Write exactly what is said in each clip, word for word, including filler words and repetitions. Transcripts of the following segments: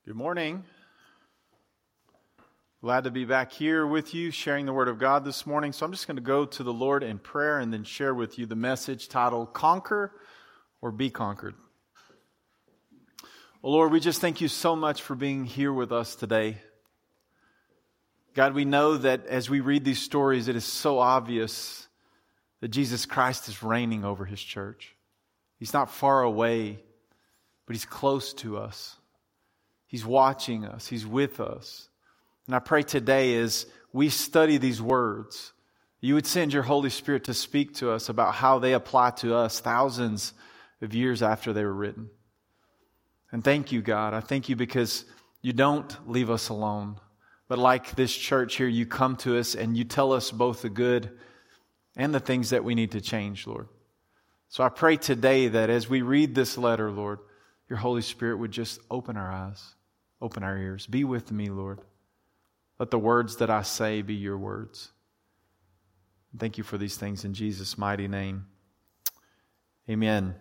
Good morning. Glad to be back here with you, sharing the Word of God this morning. So I'm just going to go to the Lord in prayer and then share with you the message titled, Conquer or Be Conquered. Well, Lord, we just thank you so much for being here with us today. God, we know that as we read these stories, it is so obvious that Jesus Christ is reigning over His church. He's not far away, but He's close to us. He's watching us. He's with us. And I pray today as we study these words, you would send your Holy Spirit to speak to us about how they apply to us thousands of years after they were written. And thank you, God. I thank you because you don't leave us alone. But like this church here, you come to us and you tell us both the good and the things that we need to change, Lord. So I pray today that as we read this letter, Lord, your Holy Spirit would just open our eyes. Open our ears. Be with me, Lord. Let the words that I say be your words. Thank you for these things in Jesus' mighty name. Amen.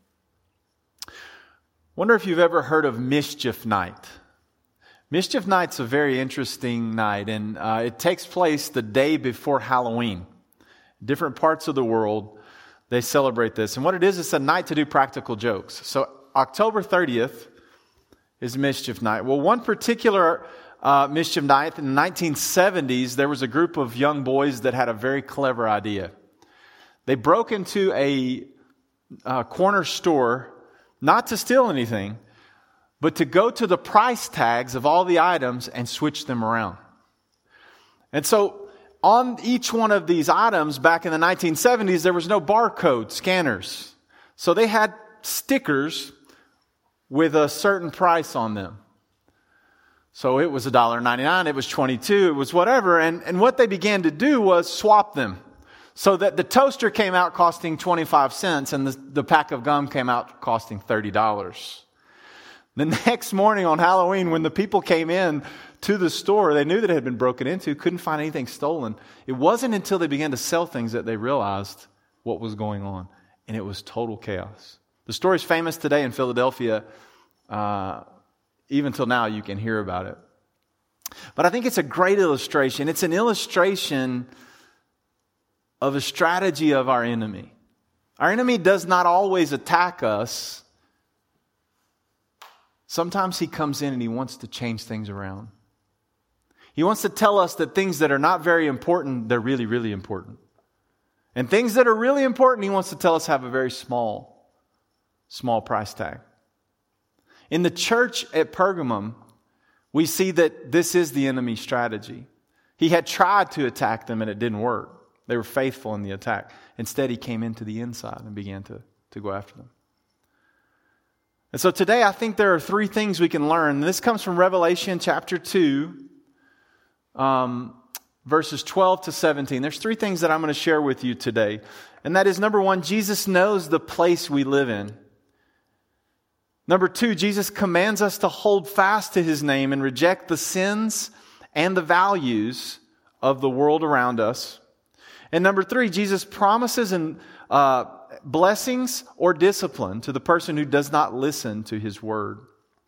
Wonder if you've ever heard of Mischief Night. Mischief Night's a very interesting night, and uh, it takes place the day before Halloween. Different parts of the world, they celebrate this. And what it is, it's a night to do practical jokes. So October thirtieth is Mischief Night. Well, one particular uh, Mischief Night in the nineteen seventies, there was a group of young boys that had a very clever idea. They broke into a uh, corner store, not to steal anything, but to go to the price tags of all the items and switch them around. And so on each one of these items back in the nineteen seventies, there was no barcode scanners. So they had stickers with a certain price on them. So it was one dollar and ninety-nine cents, it was twenty-two dollars, it was whatever. And, and what they began to do was swap them. So that the toaster came out costing twenty-five cents and the, the pack of gum came out costing thirty dollars. The next morning on Halloween, when the people came in to the store, they knew that it had been broken into, couldn't find anything stolen. It wasn't until they began to sell things that they realized what was going on. And it was total chaos. The story is famous today in Philadelphia. Uh, even till now, you can hear about it. But I think it's a great illustration. It's an illustration of a strategy of our enemy. Our enemy does not always attack us. Sometimes he comes in and he wants to change things around. He wants to tell us that things that are not very important, they're really, really important. And things that are really important, he wants to tell us have a very small Small price tag. In the church at Pergamum, we see that this is the enemy's strategy. He had tried to attack them and it didn't work. They were faithful in the attack. Instead, he came into the inside and began to, to go after them. And so today, I think there are three things we can learn. This comes from Revelation chapter two, um, verses twelve to seventeen. There's three things that I'm going to share with you today. And that is, number one, Jesus knows the place we live in. Number two, Jesus commands us to hold fast to His name and reject the sins and the values of the world around us. And number three, Jesus promises and uh, blessings or discipline to the person who does not listen to His word.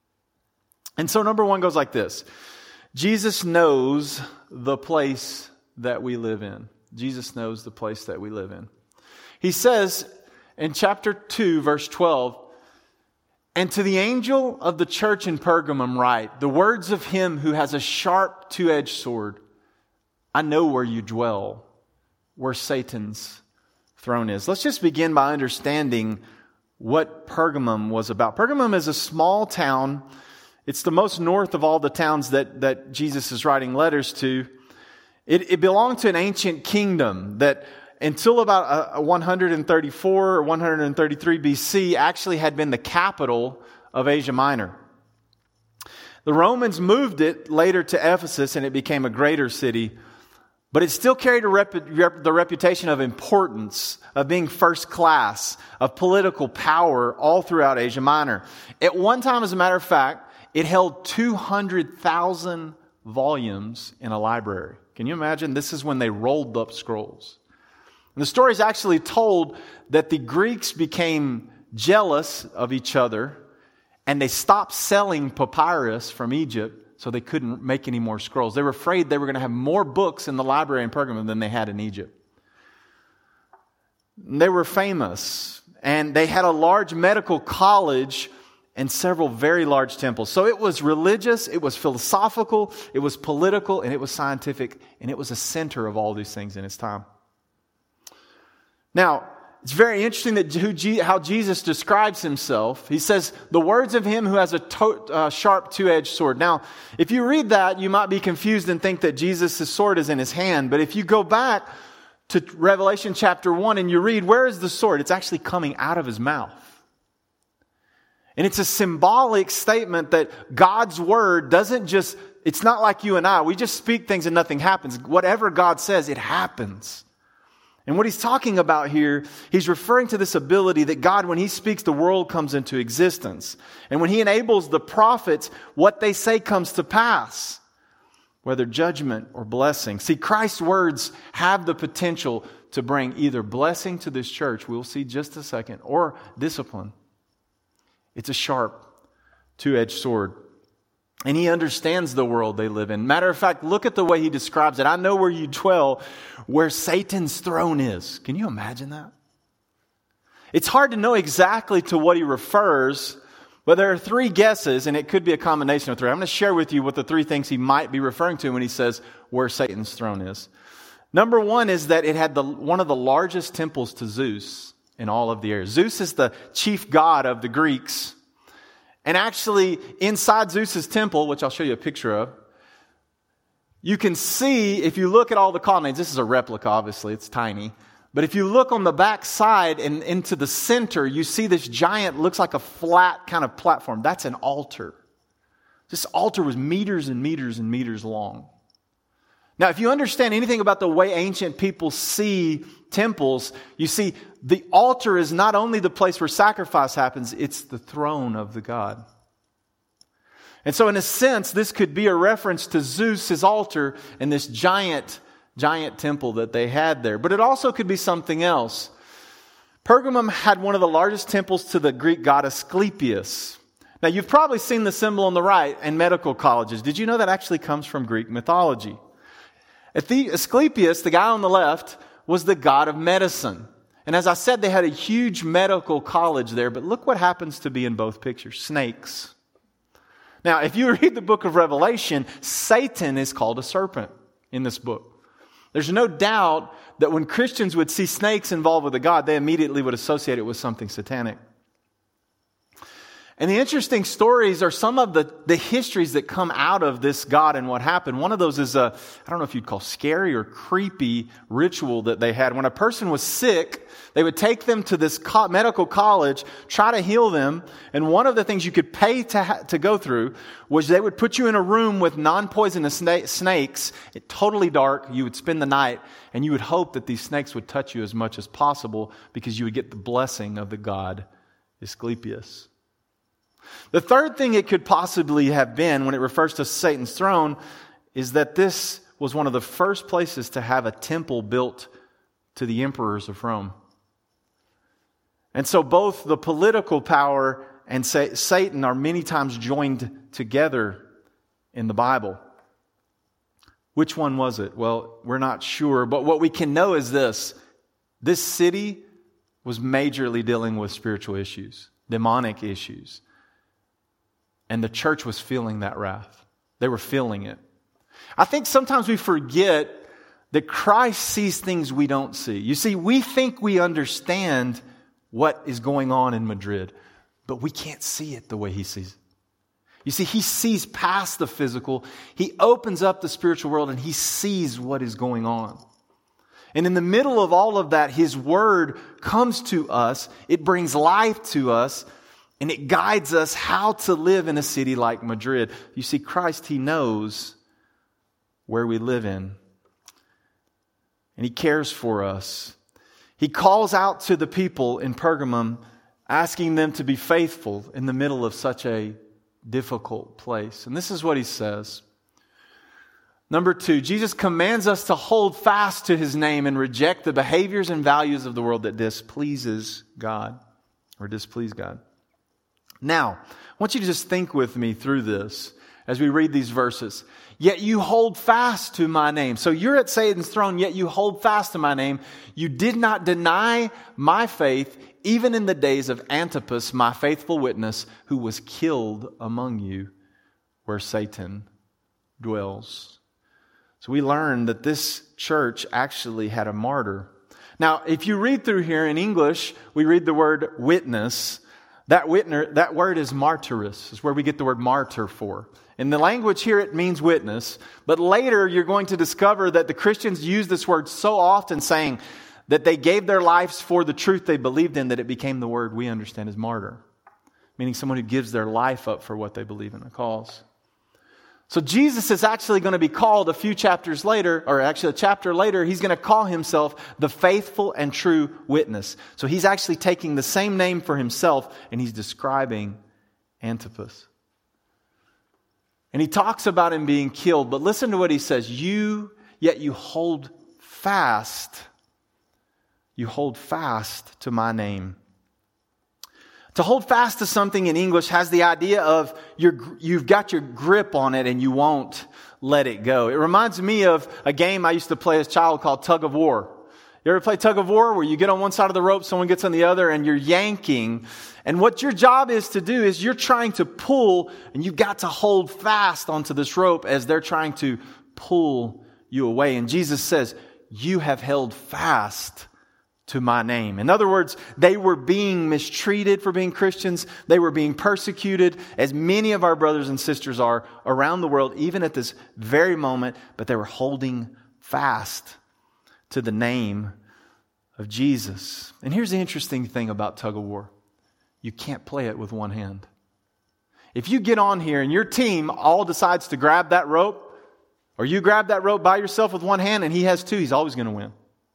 And so number one goes like this. Jesus knows the place that we live in. Jesus knows the place that we live in. He says in chapter two, verse twelve, "And to the angel of the church in Pergamum write, the words of Him who has a sharp two-edged sword. I know where you dwell, where Satan's throne is." Let's just begin by understanding what Pergamum was about. Pergamum is a small town. It's the most north of all the towns that, that Jesus is writing letters to. It, it belonged to an ancient kingdom that until about uh, one thirty-four or one thirty-three B C actually had been the capital of Asia Minor. The Romans moved it later to Ephesus and it became a greater city, but it still carried a rep- rep- the reputation of importance, of being first class, of political power all throughout Asia Minor. At one time, as a matter of fact, it held two hundred thousand volumes in a library. Can you imagine? This is when they rolled up scrolls. And the story is actually told that the Greeks became jealous of each other and they stopped selling papyrus from Egypt, so they couldn't make any more scrolls. They were afraid they were going to have more books in the library in Pergamum than they had in Egypt. They were famous, and they had a large medical college and several very large temples. So it was religious, it was philosophical, it was political, and it was scientific, and it was a center of all these things in its time. Now, it's very interesting that who, how Jesus describes himself. He says, the words of him who has a to, uh, sharp two-edged sword. Now, if you read that, you might be confused and think that Jesus' sword is in his hand. But if you go back to Revelation chapter one and you read, where is the sword? It's actually coming out of his mouth. And it's a symbolic statement that God's word doesn't just, it's not like you and I. We just speak things and nothing happens. Whatever God says, it happens. And what he's talking about here, he's referring to this ability that God, when he speaks, the world comes into existence. And when he enables the prophets, what they say comes to pass, whether judgment or blessing. See, Christ's words have the potential to bring either blessing to this church, we'll see just a second, or discipline. It's a sharp, two-edged sword. And he understands the world they live in. Matter of fact, look at the way he describes it. I know where you dwell, where Satan's throne is. Can you imagine that? It's hard to know exactly to what he refers, but there are three guesses, and it could be a combination of three. I'm going to share with you what the three things he might be referring to when he says where Satan's throne is. Number one is that it had the one of the largest temples to Zeus in all of the area. Zeus is the chief god of the Greeks. And actually, inside Zeus's temple, which I'll show you a picture of, you can see, if you look at all the colonnades, this is a replica, obviously, it's tiny. But if you look on the back side and into the center, you see this giant, looks like a flat kind of platform. That's an altar. This altar was meters and meters and meters long. Now, if you understand anything about the way ancient people see temples, you see the altar is not only the place where sacrifice happens, it's the throne of the god. And so in a sense, this could be a reference to Zeus, his altar, and this giant, giant temple that they had there. But it also could be something else. Pergamum had one of the largest temples to the Greek god Asclepius. Now, you've probably seen the symbol on the right in medical colleges. Did you know that actually comes from Greek mythology? Asclepius, the guy on the left, was the god of medicine. And as I said, they had a huge medical college there, but look what happens to be in both pictures. Snakes. Now, if you read the book of Revelation, Satan is called a serpent in this book. There's no doubt that when Christians would see snakes involved with a god, they immediately would associate it with something satanic. And the interesting stories are some of the, the histories that come out of this god and what happened. One of those is a, I don't know if you'd call scary or creepy ritual that they had. When a person was sick, they would take them to this co- medical college, try to heal them. And one of the things you could pay to ha- to go through was they would put you in a room with non-poisonous sna- snakes, it, totally dark. You would spend the night, and you would hope that these snakes would touch you as much as possible because you would get the blessing of the god Asclepius. The third thing it could possibly have been when it refers to Satan's throne is that this was one of the first places to have a temple built to the emperors of Rome. And so both the political power and Satan are many times joined together in the Bible. Which one was it? Well, we're not sure, but what we can know is this. This city was majorly dealing with spiritual issues, demonic issues. And the church was feeling that wrath. They were feeling it. I think sometimes we forget that Christ sees things we don't see. You see, we think we understand what is going on in Madrid, but we can't see it the way He sees it. You see, He sees past the physical. He opens up the spiritual world and He sees what is going on. And in the middle of all of that, His Word comes to us. It brings life to us. And it guides us how to live in a city like Madrid. You see, Christ, He knows where we live in. And He cares for us. He calls out to the people in Pergamum, asking them to be faithful in the middle of such a difficult place. And this is what He says. Number two, Jesus commands us to hold fast to His name and reject the behaviors and values of the world that displeases God or displease God. Now, I want you to just think with me through this as we read these verses. Yet you hold fast to my name. So you're at Satan's throne, yet you hold fast to my name. You did not deny my faith, even in the days of Antipas, my faithful witness, who was killed among you where Satan dwells. So we learn that this church actually had a martyr. Now, if you read through here in English, we read the word witness. That witness, that word is martyrus. It's where we get the word martyr for. In the language here, it means witness. But later, you're going to discover that the Christians use this word so often, saying that they gave their lives for the truth they believed in, that it became the word we understand as martyr. Meaning someone who gives their life up for what they believe in a cause. So Jesus is actually going to be called a few chapters later, or actually a chapter later, he's going to call himself the faithful and true witness. So he's actually taking the same name for himself, and he's describing Antipas. And he talks about him being killed, but listen to what he says. You, yet you hold fast. You hold fast to my name. To hold fast to something in English has the idea of you're, you've got your grip on it and you won't let it go. It reminds me of a game I used to play as a child called Tug of War. You ever play Tug of War where you get on one side of the rope, someone gets on the other, and you're yanking? And what your job is to do is you're trying to pull, and you've got to hold fast onto this rope as they're trying to pull you away. And Jesus says, you have held fast to my name. In other words, they were being mistreated for being Christians. They were being persecuted, as many of our brothers and sisters are around the world, even at this very moment, but they were holding fast to the name of Jesus. And here's the interesting thing about tug of war. You can't play it with one hand. If you get on here and your team all decides to grab that rope, or you grab that rope by yourself with one hand and he has two, he's always going to win.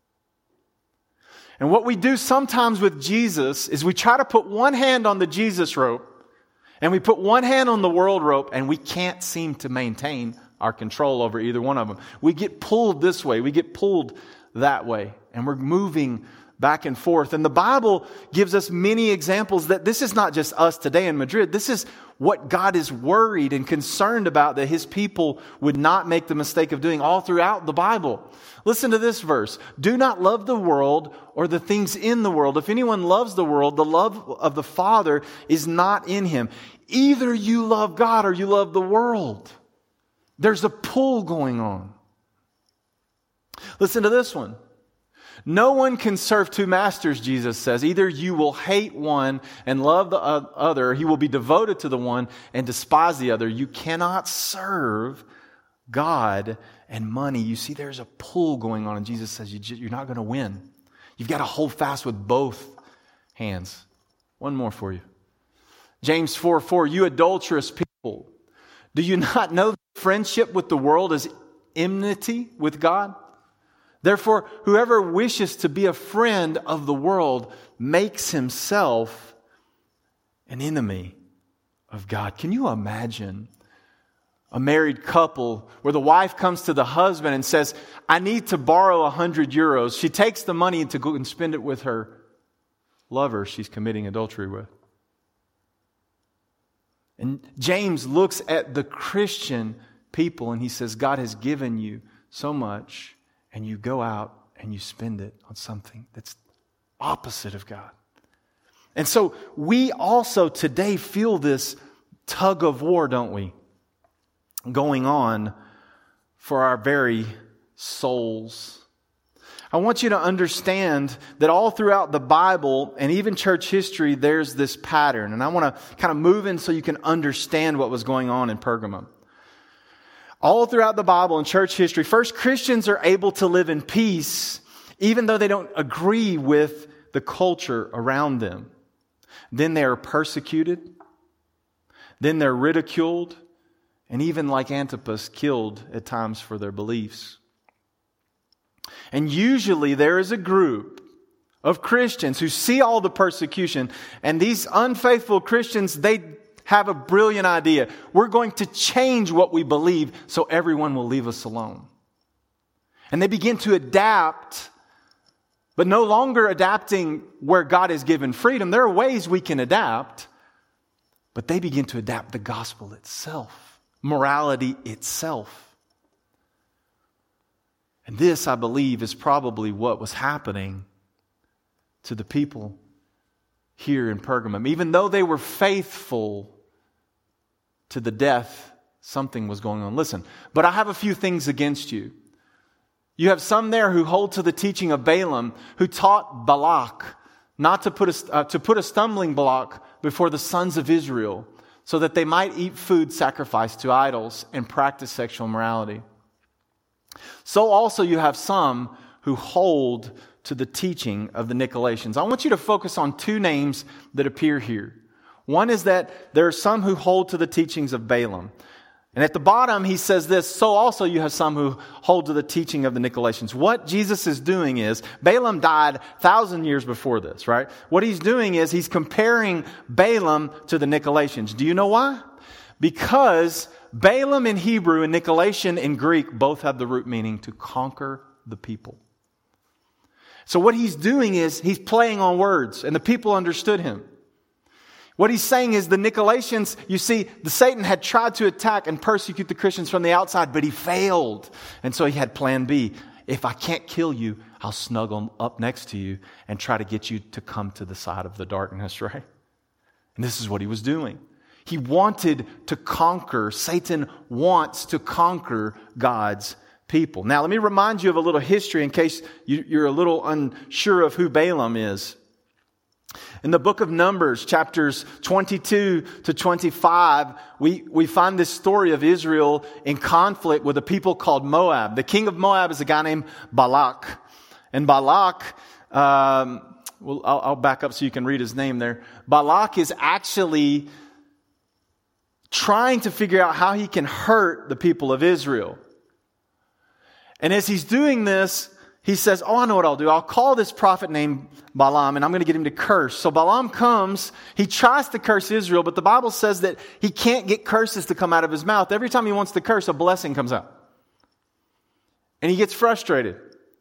And what we do sometimes with Jesus is we try to put one hand on the Jesus rope and we put one hand on the world rope, and we can't seem to maintain our control over either one of them. We get pulled this way. We get pulled that way. And we're moving back and forth. And the Bible gives us many examples that this is not just us today in Madrid. This is what God is worried and concerned about, that His people would not make the mistake of doing all throughout the Bible. Listen to this verse. Do not love the world or the things in the world. If anyone loves the world, the love of the Father is not in him. Either you love God or you love the world. There's a pull going on. Listen to this one. No one can serve two masters, Jesus says. Either you will hate one and love the other, or he will be devoted to the one and despise the other. You cannot serve God and money. You see, there's a pull going on, and Jesus says you're not going to win. You've got to hold fast with both hands. One more for you. James four four, you adulterous people, do you not know that friendship with the world is enmity with God? Therefore, whoever wishes to be a friend of the world makes himself an enemy of God. Can you imagine a married couple where the wife comes to the husband and says, I need to borrow a hundred euros. She takes the money to go and spend it with her lover she's committing adultery with. And James looks at the Christian people and he says, God has given you so much, and you go out and you spend it on something that's opposite of God. And so we also today feel this tug of war, don't we? Going on for our very souls. I want you to understand that all throughout the Bible and even church history, there's this pattern. And I want to kind of move in so you can understand what was going on in Pergamum. All throughout the Bible and church history, first, Christians are able to live in peace even though they don't agree with the culture around them. Then they are persecuted. Then they're ridiculed. And even like Antipas, killed at times for their beliefs. And usually there is a group of Christians who see all the persecution. And these unfaithful Christians, they have a brilliant idea. We're going to change what we believe so everyone will leave us alone. And they begin to adapt, but no longer adapting where God has given freedom. There are ways we can adapt, But they begin to adapt the gospel itself, morality itself. And this, I believe, is probably what was happening to the people here in Pergamum. Even though they were faithful to the death, something was going on. Listen, but I have a few things against you. You have some there who hold to the teaching of Balaam, who taught Balak not to put a, uh, to put a stumbling block before the sons of Israel so that they might eat food sacrificed to idols and practice sexual immorality. So also you have some who hold to the teaching of the Nicolaitans. I want you to focus on two names that appear here. One is that there are some who hold to the teachings of Balaam. And at the bottom, he says this, so also you have some who hold to the teaching of the Nicolaitans. What Jesus is doing is, Balaam died a thousand years before this, right? What he's doing is he's comparing Balaam to the Nicolaitans. Do you know why? Because Balaam in Hebrew and Nicolaitan in Greek both have the root meaning to conquer the people. So what he's doing is he's playing on words, and the people understood him. What he's saying is the Nicolaitans, you see, the Satan had tried to attack and persecute the Christians from the outside, but he failed. And so he had plan B. If I can't kill you, I'll snuggle up next to you and try to get you to come to the side of the darkness, right? And this is what he was doing. He wanted to conquer. Satan wants to conquer God's people. Now, let me remind you of a little history in case you're a little unsure of who Balaam is. In the book of Numbers, chapters twenty-two to twenty-five, we, we find this story of Israel in conflict with a people called Moab. The king of Moab is a guy named Balak. And Balak, um, well, I'll, I'll back up so you can read his name there. Balak is actually trying to figure out how he can hurt the people of Israel. And as he's doing this, he says, oh, I know what I'll do. I'll call this prophet named Balaam, and I'm going to get him to curse. So Balaam comes. He tries to curse Israel, but the Bible says that he can't get curses to come out of his mouth. Every time he wants to curse, a blessing comes out. And he gets frustrated.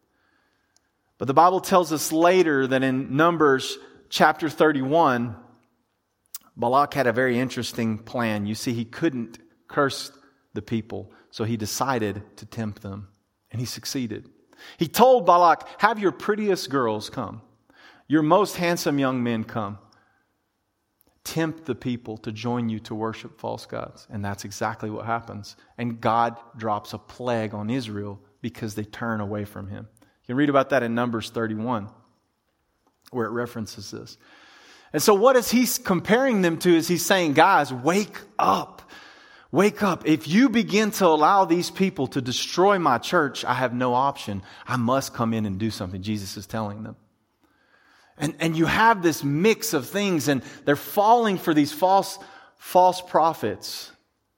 But the Bible tells us later that in Numbers chapter thirty-one, Balak had a very interesting plan. You see, he couldn't curse the people, so he decided to tempt them, and he succeeded. He told Balak, have your prettiest girls come. Your most handsome young men come. Tempt the people to join you to worship false gods. And that's exactly what happens. And God drops a plague on Israel because they turn away from him. You can read about that in Numbers thirty-one, where it references this. And so what is he comparing them to? Is he's saying, guys, wake up. Wake up. If you begin to allow these people to destroy my church, I have no option. I must come in and do something. Jesus is telling them. And, and you have this mix of things, and they're falling for these false, false prophets.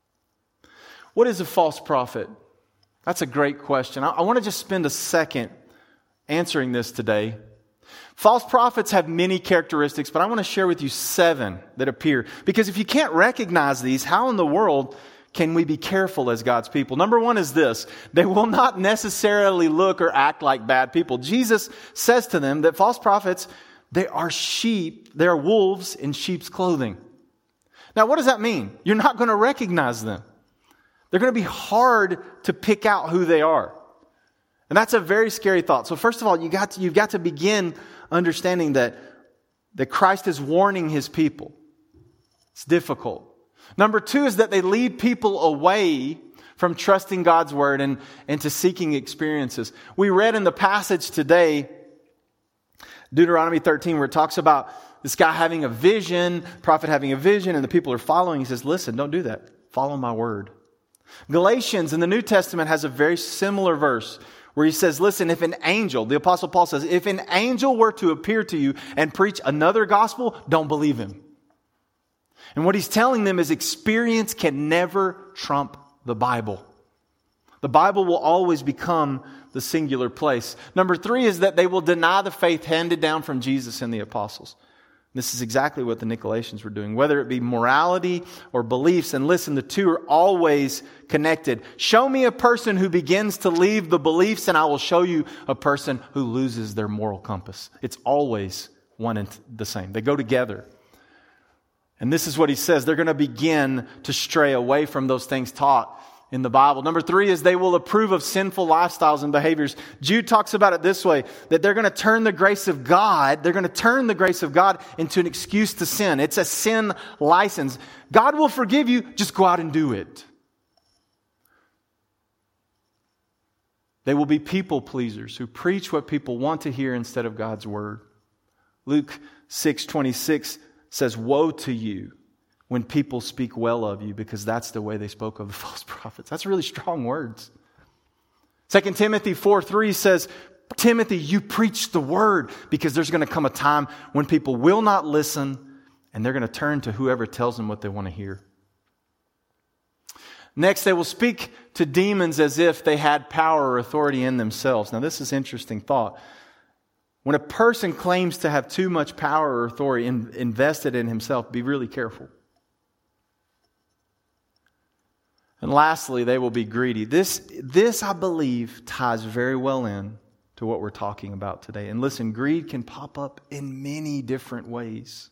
What is a false prophet? That's a great question. I, I want to just spend a second answering this today. False prophets have many characteristics, but I want to share with you seven that appear. Because if you can't recognize these, how in the world can we be careful as God's people? Number one is this. They will not necessarily look or act like bad people. Jesus says to them that false prophets, they are sheep, they are wolves in sheep's clothing. Now, what does that mean? You're not going to recognize them. They're going to be hard to pick out who they are. And that's a very scary thought. So first of all, you got to, you've got to begin understanding that, that Christ is warning his people. It's difficult. Number two is that they lead people away from trusting God's word and, and to seeking experiences. We read in the passage today, Deuteronomy thirteen, where it talks about this guy having a vision, prophet having a vision, and the people are following. He says, listen, don't do that. Follow my word. Galatians in the New Testament has a very similar verse where he says, listen, if an angel, the Apostle Paul says, if an angel were to appear to you and preach another gospel, don't believe him. And what he's telling them is experience can never trump the Bible. The Bible will always become the singular place. Number three is that they will deny the faith handed down from Jesus and the apostles. This is exactly what the Nicolaitans were doing, whether it be morality or beliefs. And listen, the two are always connected. Show me a person who begins to leave the beliefs, and I will show you a person who loses their moral compass. It's always one and the same. They go together. And this is what he says. They're going to begin to stray away from those things taught in the Bible. Number three is they will approve of sinful lifestyles and behaviors. Jude talks about it this way, that they're going to turn the grace of God, they're going to turn the grace of God into an excuse to sin. It's a sin license. God will forgive you, just go out and do it. They will be people pleasers who preach what people want to hear instead of God's word. Luke six twenty-six says, woe to you when people speak well of you, because that's the way they spoke of the false prophets. That's really strong words. Second Timothy four three says, Timothy, you preach the word, because there's going to come a time when people will not listen and they're going to turn to whoever tells them what they want to hear. Next, they will speak to demons as if they had power or authority in themselves. Now, this is an interesting thought. When a person claims to have too much power or authority in, invested in himself, be really careful. And lastly, they will be greedy. This, this, I believe, ties very well in to what we're talking about today. And listen, greed can pop up in many different ways.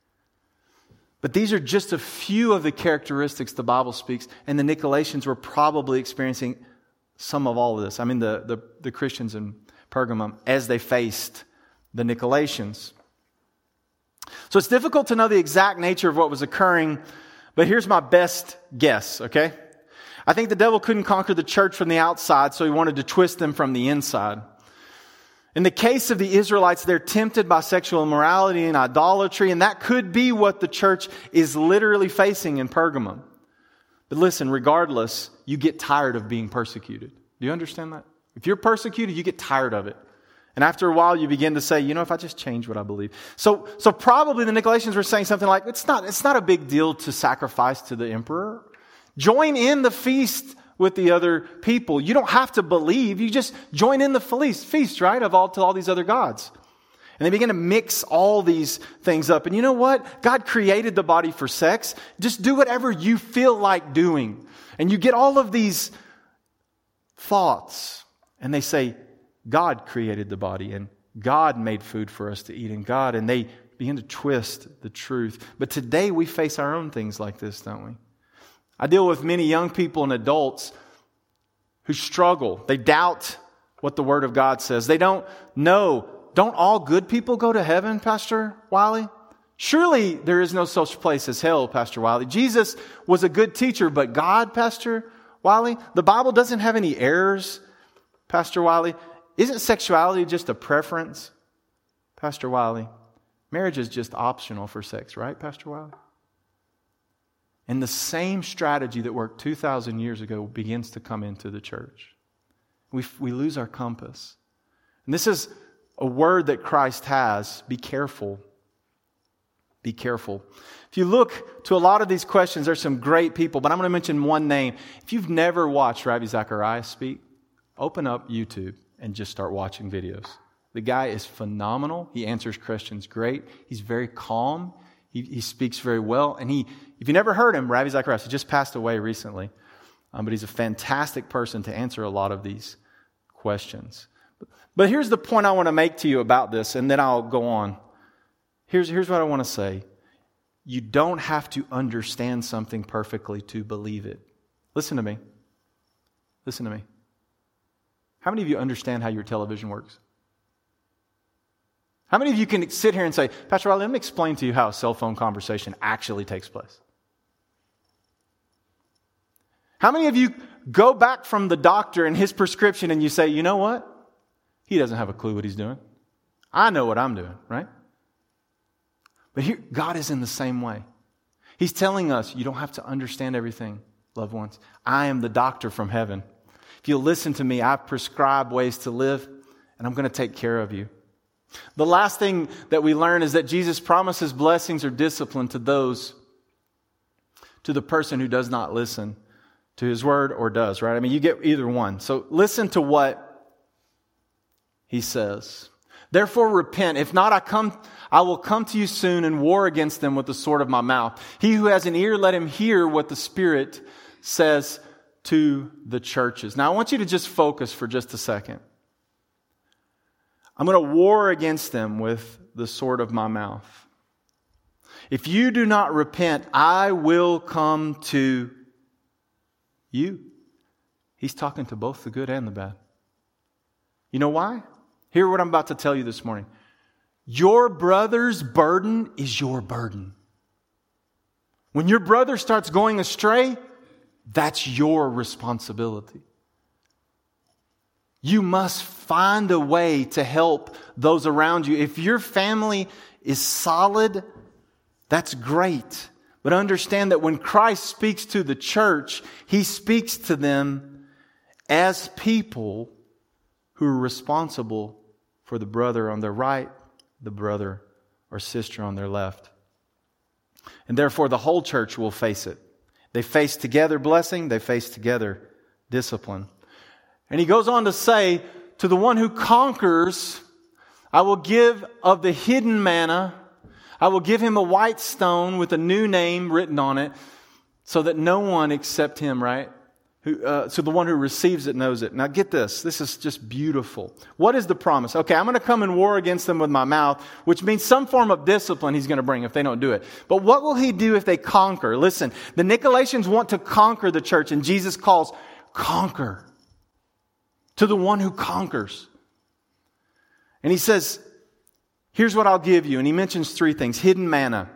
But these are just a few of the characteristics the Bible speaks, and the Nicolaitans were probably experiencing some of all of this. I mean, the, the, the Christians in Pergamum, as they faced the Nicolaitans. So it's difficult to know the exact nature of what was occurring, but here's my best guess, okay? I think the devil couldn't conquer the church from the outside, so he wanted to twist them from the inside. In the case of the Israelites, they're tempted by sexual immorality and idolatry, and that could be what the church is literally facing in Pergamum. But listen, regardless, you get tired of being persecuted. Do you understand that? If you're persecuted, you get tired of it. And after a while, you begin to say, you know, if I just change what I believe. So, so probably the Nicolaitans were saying something like, it's not, it's not a big deal to sacrifice to the emperor. Join in the feast with the other people. You don't have to believe. You just join in the feast, feast, right, of all to all these other gods. And they begin to mix all these things up. And you know what? God created the body for sex. Just do whatever you feel like doing. And you get all of these thoughts. And they say, God created the body. And God made food for us to eat. And God, and they begin to twist the truth. But today we face our own things like this, don't we? I deal with many young people and adults who struggle. They doubt what the Word of God says. They don't know. Don't all good people go to heaven, Pastor Wiley? Surely there is no such place as hell, Pastor Wiley. Jesus was a good teacher, but God, Pastor Wiley? The Bible doesn't have any errors, Pastor Wiley. Isn't sexuality just a preference, Pastor Wiley? Marriage is just optional for sex, right, Pastor Wiley? And the same strategy that worked two thousand years ago begins to come into the church. We, we lose our compass. And this is a word that Christ has. Be careful. Be careful. If you look to a lot of these questions, there's some great people, but I'm going to mention one name. If you've never watched Ravi Zacharias speak, open up YouTube and just start watching videos. The guy is phenomenal. He answers questions great. He's very calm. He, he speaks very well. And he, if you never heard him, Ravi Zacharias, he just passed away recently. Um, but he's a fantastic person to answer a lot of these questions. But, but here's the point I want to make to you about this, and then I'll go on. Here's, here's what I want to say. You don't have to understand something perfectly to believe it. Listen to me. Listen to me. How many of you understand how your television works? How many of you can sit here and say, Pastor Riley, let me explain to you how a cell phone conversation actually takes place? How many of you go back from the doctor and his prescription and you say, you know what? He doesn't have a clue what he's doing. I know what I'm doing, right? But here, God is in the same way. He's telling us, you don't have to understand everything, loved ones. I am the doctor from heaven. If you'll listen to me, I prescribe ways to live, and I'm going to take care of you. The last thing that we learn is that Jesus promises blessings or discipline to those, to the person who does not listen to His word or does, right? I mean, you get either one. So listen to what He says. Therefore repent. If not, I come, I will come to you soon and war against them with the sword of my mouth. He who has an ear, let him hear what the Spirit says to the churches. Now, I want you to just focus for just a second. I'm going to war against them with the sword of my mouth. If you do not repent, I will come to you. He's talking to both the good and the bad. You know why? Hear what I'm about to tell you this morning. Your brother's burden is your burden. When your brother starts going astray, that's your responsibility. You must find a way to help those around you. If your family is solid, that's great. But understand that when Christ speaks to the church, He speaks to them as people who are responsible for the brother on their right, the brother or sister on their left. And therefore the whole church will face it. They face together blessing, they face together discipline. And he goes on to say, to the one who conquers, I will give of the hidden manna. I will give him a white stone with a new name written on it, so that no one except him, right? Who, uh, so the one who receives it knows it. Now get this. This is just beautiful. What is the promise? Okay, I'm going to come and war against them with my mouth, which means some form of discipline He's going to bring if they don't do it. But what will He do if they conquer? Listen, the Nicolaitans want to conquer the church, and Jesus calls, conquer. To the one who conquers. And He says, here's what I'll give you. And He mentions three things. Hidden manna.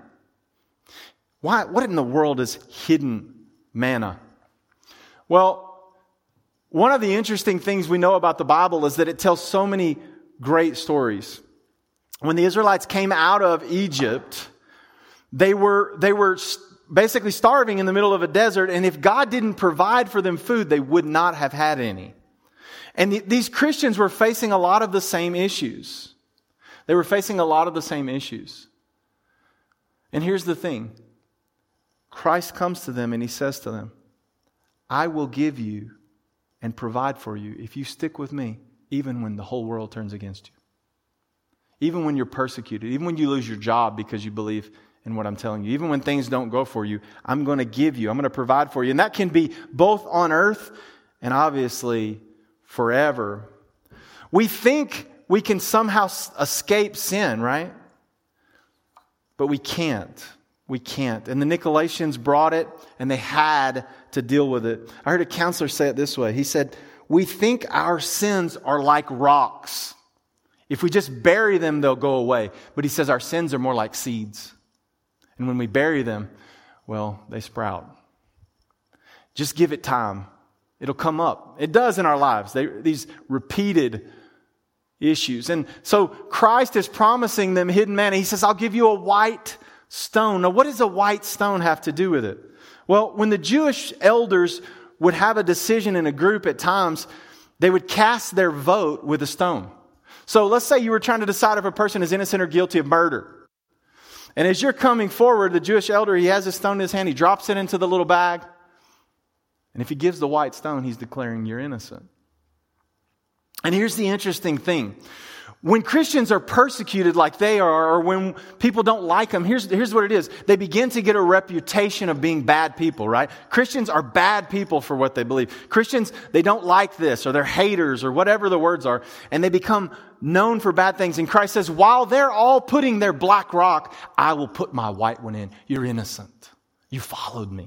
Why? What in the world is hidden manna? Well, one of the interesting things we know about the Bible is that it tells so many great stories. When the Israelites came out of Egypt, they were, they were basically starving in the middle of a desert. And if God didn't provide for them food, they would not have had any. And th- these Christians were facing a lot of the same issues. They were facing a lot of the same issues. And here's the thing. Christ comes to them and He says to them, I will give you and provide for you if you stick with me, even when the whole world turns against you. Even when you're persecuted, even when you lose your job because you believe in what I'm telling you, even when things don't go for you, I'm going to give you, I'm going to provide for you. And that can be both on earth and obviously forever. We think we can somehow escape sin, right? But we can't. We can't. And the Nicolaitans brought it, and they had to deal with it. I heard a counselor say it this way. He said, we think our sins are like rocks. If we just bury them, they'll go away. But he says our sins are more like seeds. And when we bury them, well, they sprout. Just give it time. It'll come up. It does in our lives. They, these repeated issues. And so Christ is promising them hidden manna. He says, I'll give you a white stone. Now, what does a white stone have to do with it? Well, when the Jewish elders would have a decision in a group at times, they would cast their vote with a stone. So let's say you were trying to decide if a person is innocent or guilty of murder. And as you're coming forward, the Jewish elder, he has a stone in his hand. He drops it into the little bag. And if he gives the white stone, he's declaring you're innocent. And here's the interesting thing. When Christians are persecuted like they are, or when people don't like them, here's, here's what it is. They begin to get a reputation of being bad people, right? Christians are bad people for what they believe. Christians, they don't like this, or they're haters, or whatever the words are, and they become known for bad things. And Christ says, while they're all putting their black rock, I will put my white one in. You're innocent. You followed me.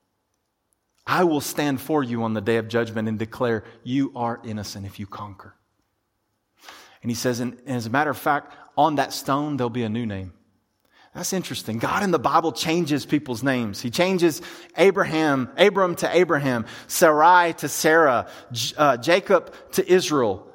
I will stand for you on the day of judgment and declare you are innocent if you conquer. And he says, and as a matter of fact, on that stone, there'll be a new name. That's interesting. God in the Bible changes people's names. He changes Abraham, Abram to Abraham, Sarai to Sarah, uh, Jacob to Israel,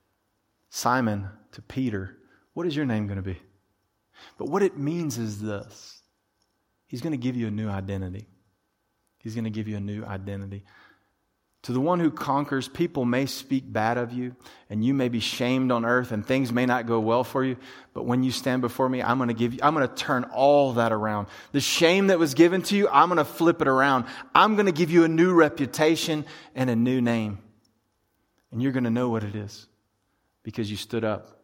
Simon to Peter. What is your name going to be? But what it means is this. He's going to give you a new identity. He's going to give you a new identity. To the one who conquers, people may speak bad of you, and you may be shamed on earth, and things may not go well for you. But when you stand before me, I'm going to give you, I'm going to turn all that around. The shame that was given to you, I'm going to flip it around. I'm going to give you a new reputation and a new name. And you're going to know what it is because you stood up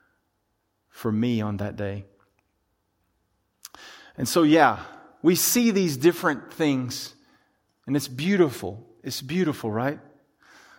for me on that day. And so, yeah, we see these different things, and it's beautiful. It's beautiful, right?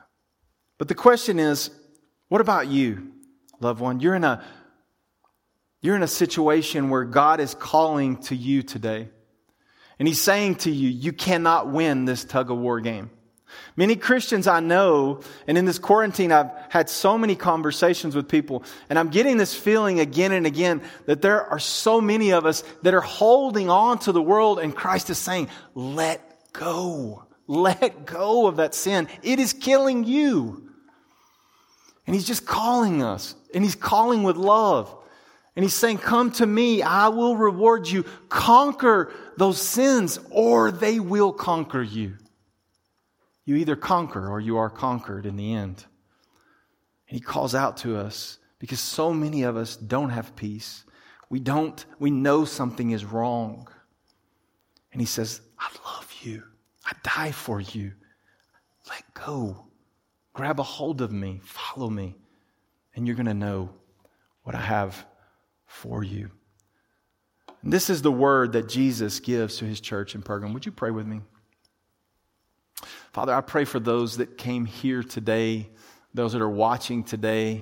But the question is, what about you, loved one? You're in a You're in a situation where God is calling to you today. And He's saying to you, you cannot win this tug-of-war game. Many Christians I know, and in this quarantine I've had so many conversations with people, and I'm getting this feeling again and again that there are so many of us that are holding on to the world, and Christ is saying, let go. Let go of that sin. It is killing you. And He's just calling us, and He's calling with love. And He's saying, come to me, I will reward you. Conquer those sins, or they will conquer you. You either conquer or you are conquered in the end. And He calls out to us because so many of us don't have peace. We don't, we know something is wrong. And He says, I love you. I die for you. Let go. Grab a hold of me. Follow me. And you're going to know what I have for you. And this is the word that Jesus gives to His church in Pergamum. Would you pray with me? Father, I pray for those that came here today, those that are watching today,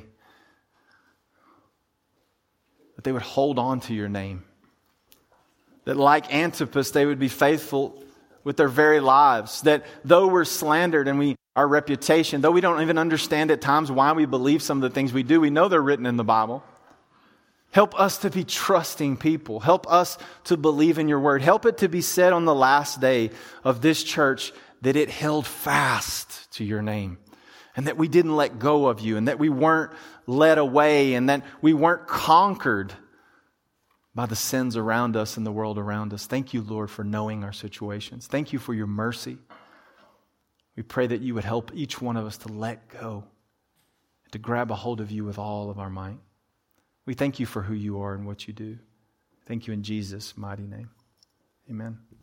that they would hold on to your name. That like Antipas, they would be faithful with their very lives. That though we're slandered and we our reputation, though we don't even understand at times why we believe some of the things we do, we know they're written in the Bible. Help us to be trusting people. Help us to believe in your word. Help it to be said on the last day of this church that it held fast to your name, and that we didn't let go of you, and that we weren't led away, and that we weren't conquered by the sins around us and the world around us. Thank you, Lord, for knowing our situations. Thank you for your mercy. We pray that you would help each one of us to let go, and to grab a hold of you with all of our might. We thank you for who you are and what you do. Thank you in Jesus' mighty name. Amen.